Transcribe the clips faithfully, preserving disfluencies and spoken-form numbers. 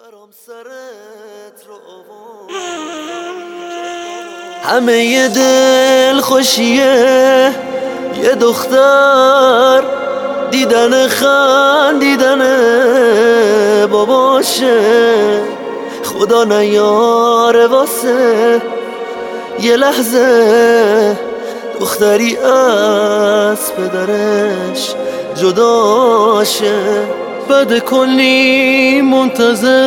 برام سرت رو آورد همه ی دل خوشیه یه دختر دیدن خندیدن باباشه خدا نیاره واسه یه لحظه دختری از پدرش جداشه. بعد کلی منتظر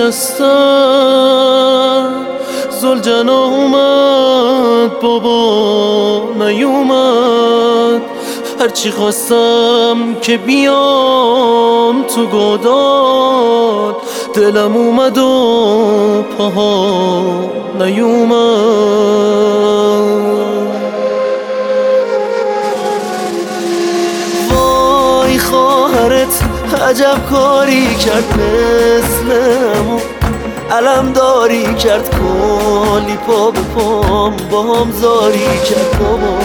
نشستم زلجنا اومد بابا نیومد. هرچی خواستم که بیام تو گودال دلم اومد و پاها نیومد. وای خواهرت عجب کاری کرد مثل همون علم داری کرد کلی پا به پام با هم زاری کرد بابا.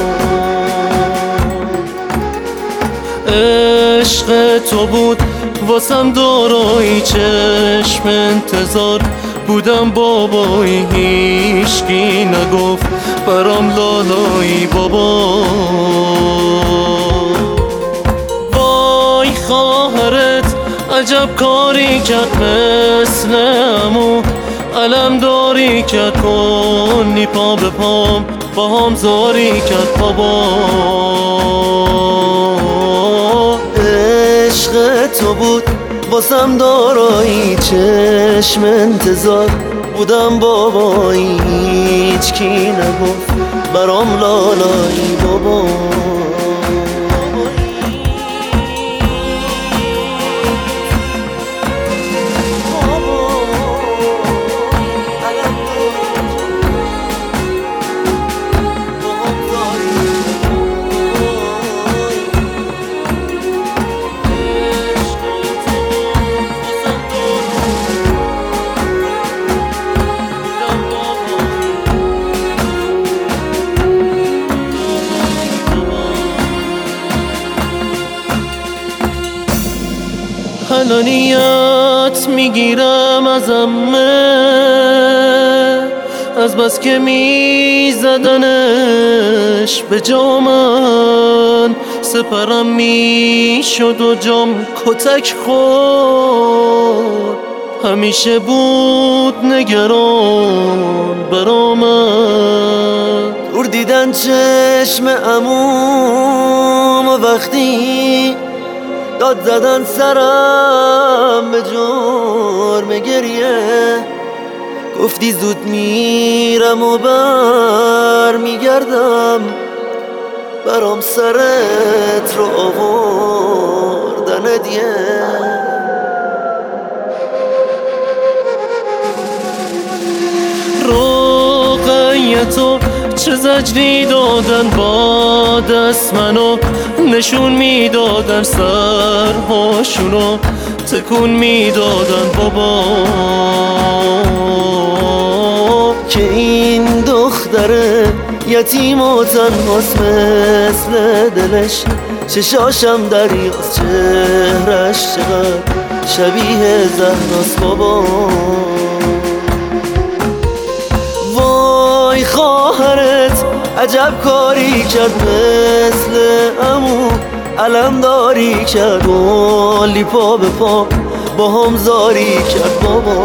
عشق تو بود واسم دارایی چشم انتظار بودم بابایی هیچکی نگفت برام لالایی بابا. وای خواهرت عجب کاری کرد مثل همون علم داری کرد کلی پا به پام با هم زاری کرد بابا. عشق تو بود واسم دارایی چشم انتظار بودم بابایی هیچکی نگفت برام لالایی بابا. حنانیت میگیرم از امه از بس که میزدنش به جامن سپرم میشد و جام کتک خورد همیشه بود نگران برامن. دور دیدن چشم عموم و وقتی داد زدن سرم به جرم گریه گفتی زود میرم و بر میگردم برام سرت رو آوردن دیه. روغیتو چه زجری دادن با دست منو نشون میدادن سرهاشونو تکون میدادن بابا. که این دختره یتیم و تنهاست مثل دلش چشاشم دریاست چهرش چقدر شبیه زهراست بابا. وای خواهرت عجب کاری کرد مثل عمو علم داری کرد کلی پا به پا با هم زاری کرد بابا.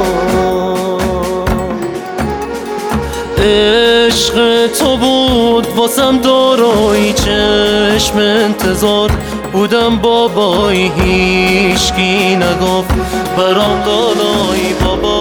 عشق تو بود واسم دارایی چشم انتظار بودم بابایی هیچکی نگفت برام لالایی بابا.